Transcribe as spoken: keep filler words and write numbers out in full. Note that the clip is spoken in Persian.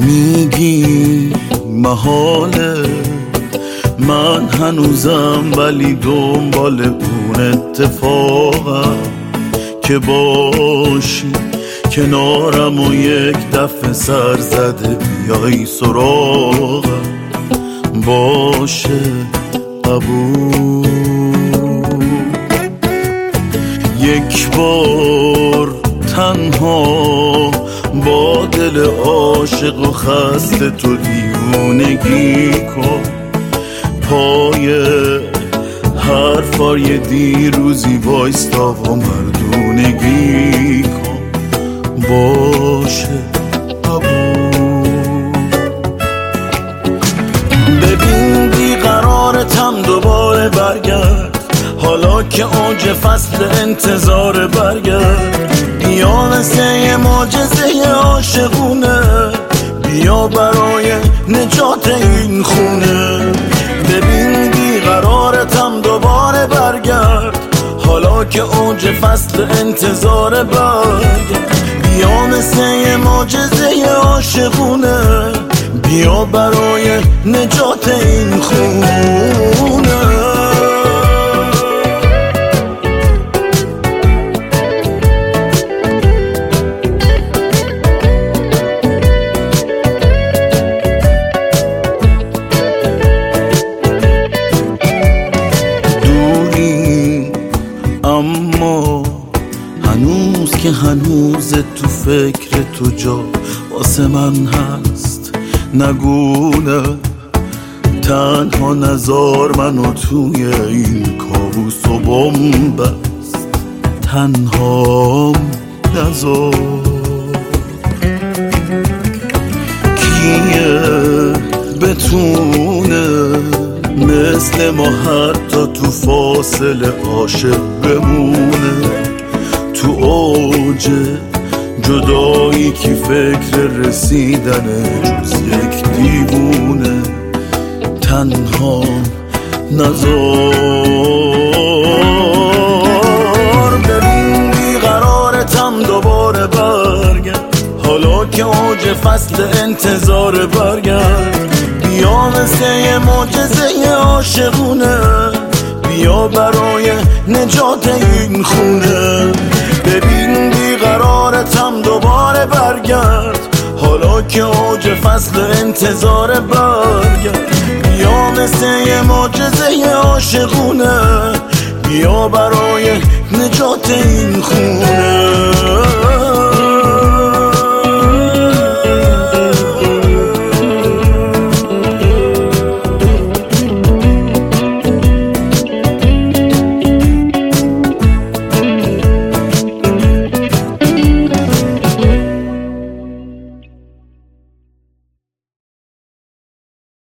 میگی محاله من هنوزم ولی دنبال اون اتفاقم که باشی کنارم و یک دفعه سر زده بیایی سراغم. باشه قبول، یک بار تنها با دل عاشق و خسته تو دیوونگی کن. پای حرفای دیروزی وایستا و مردونگی کن. باشه قبول. ببین بیقرارتم دوباره برگرد، حالا که اوج فصل انتظار برگرد. بیا مثل یه معجزه عاشقونه، بیا برای نجات این خونه. ببین بیقرارتم دوباره برگرد، حالا که اوج فصل انتظار برگرد. بیا مثل یه معجزه عاشقونه، بیا برای نجات این خونه. اما هنوز که هنوز تو فکر تو جا واسه من هست، نگونه تنها نزار منو توی این کابوس و بومبست. تنها نزار. کیه بتونه مثل ما حتی تو فاصله عاشق بمونه؟ تو اوج جدایی کی فکر رسیدنه جز یک دیوونه؟ تنها نزار. ببین بیقرارتم دوباره برگرد، حالا که اوج فصل انتظار برگرد. بیا مثل یه معجزه عاشقونه، بیا برای نجات این خونه. ببین بیقرارتم دوباره برگرد، حالا که اوج فصل انتظار برگرد. بیا مثل یه معجزه عاشقونه، بیا برای نجات این خونه.